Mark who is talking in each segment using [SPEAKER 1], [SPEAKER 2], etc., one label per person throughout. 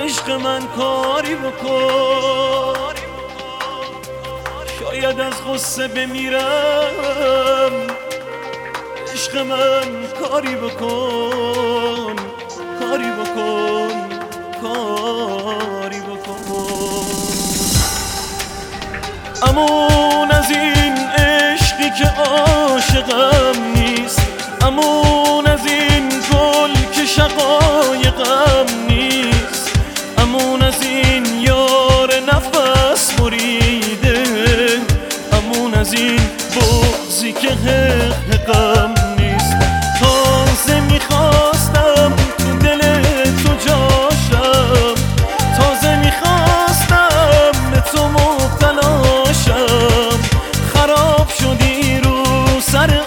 [SPEAKER 1] عشق من کاری بکن، شاید از غصه بمیرم. عشق من کاری بکن، کاری بکن، کاری بکن. امون از این عشقی که عاشقم نیست، امون از این گل که شقایقم نیست، امون از این یار نفس بریده، امون از این بغضی که حقم نیست. تازه میخواستم تو دل تو جاشم، تازه میخواستم به تو مبتلاشم. خراب شدی رو سر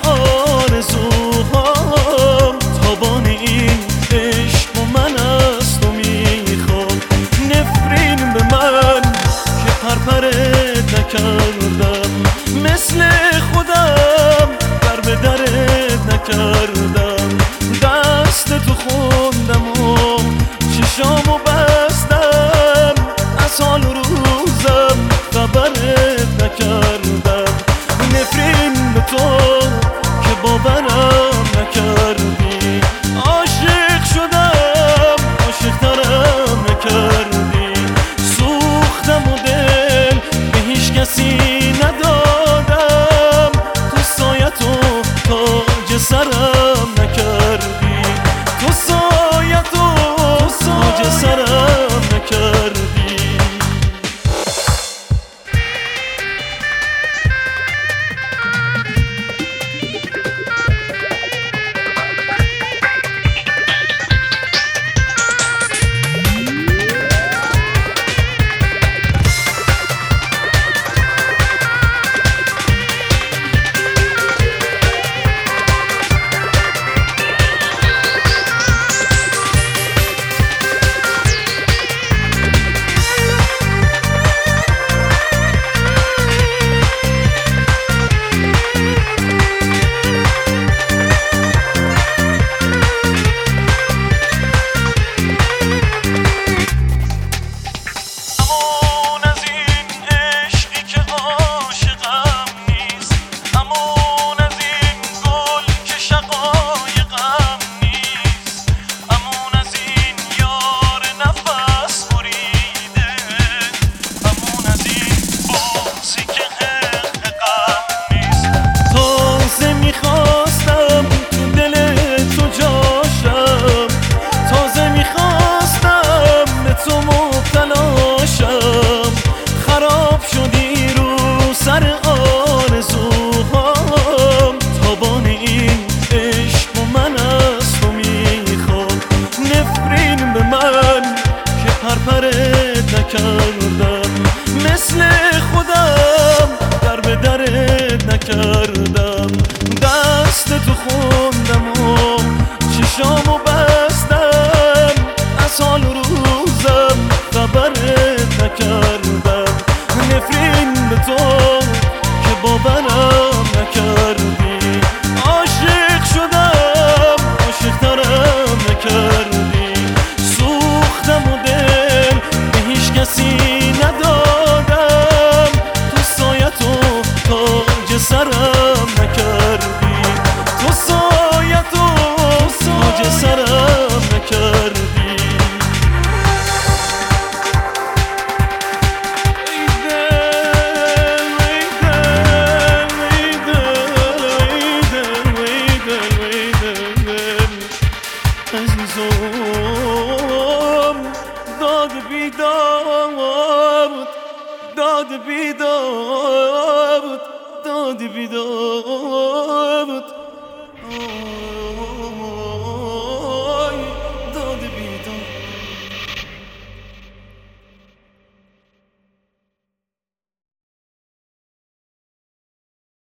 [SPEAKER 1] آرزوهام، تابان این عشق و من از تو میخوام. نفرین به من که پرپرت نکردم، مثل خودم در به درت نکردم. دست تو خوندم و چشامو بستم، از حال روزم خبرت نکردم. نفرین به تو که باورم نکردی، عاشق شدم عاشق‌ترم نکردی. سوختم و دل به هیچ کسی ندادم، تو سایت و تاج سرم نکردی، تو سایت و تاج سرم نکردی. پرپرت نکردم، مثل خودم در به درت نکردم. دست تو خوندم و چشامو بستم، از حال روزم خبرت نکردم. نفرین به تو که باورم نکردی، عاشق شدم عاشق‌ترم نکردی. سوختم و دل به هیچ کسی ندادم، تو سایت و تاج سرم نکردی، تو سایت و تاج سرم نکردی. داد بیداد، داد بیداد، داد بیداد.